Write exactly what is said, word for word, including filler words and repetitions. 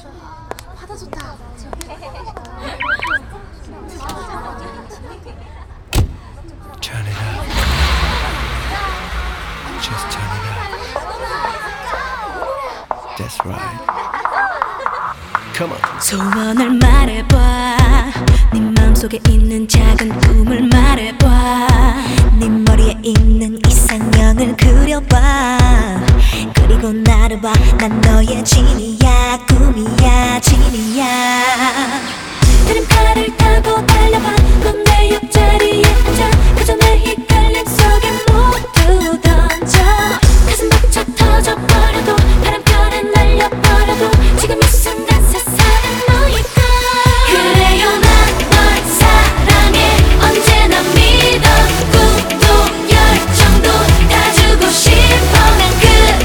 바다 좋다. Turn it up. Just turn it up. That's right. Come on. 소원을 말해봐. 네 마음속에 있는 작은 꿈을 말해봐. 네 머리에 있는 이상형을 그려봐. 그리고 나를 봐. 난 너의 진이야. 꿈이야 진이야.